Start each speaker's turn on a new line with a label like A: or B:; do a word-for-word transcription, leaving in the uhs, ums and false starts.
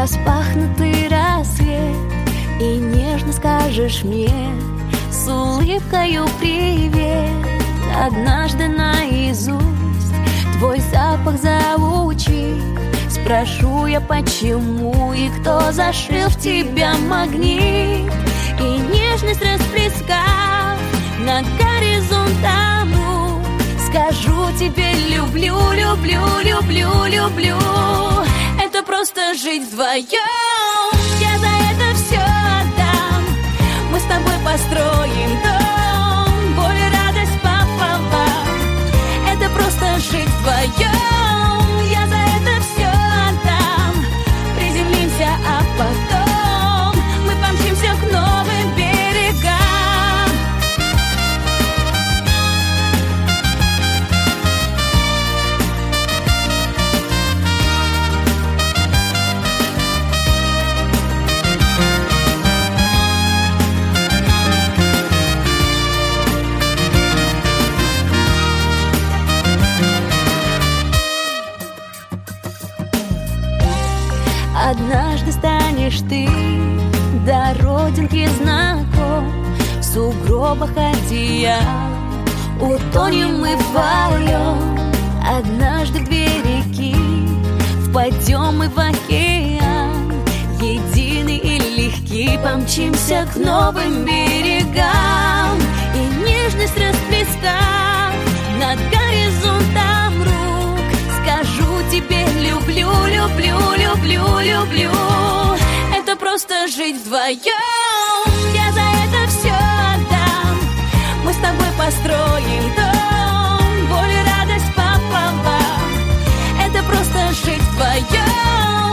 A: распахнутый рассвет, и нежно скажешь мне с улыбкою привет. Однажды наизусть твой запах заучив, спрошу я, почему и кто зашил в тебя магнит. И нежность расплескав на горизонтам рук, скажу тебе: люблю, люблю, люблю, люблю. Это просто жить вдвоем, я за это все отдам. Мы с тобой построим дом, боль и радость пополам. Это просто жить вдвоем, я за это все отдам. Приземлимся, а потом мы помчимся к новым берегам. Однажды станешь ты до родинки знаком, в сугробах одеял утонем мы вдвоем. Однажды в две реки впадем мы в океан, единый и легкий помчимся к новым берегам. И нежность расплескав над горизонтом рук, скажу тебе: люблю, люблю, люблю, люблю. Это просто жить вдвоем, я за это все отдам. Мы с тобой построим дом, боль и радость пополам. Это просто жить вдвоем,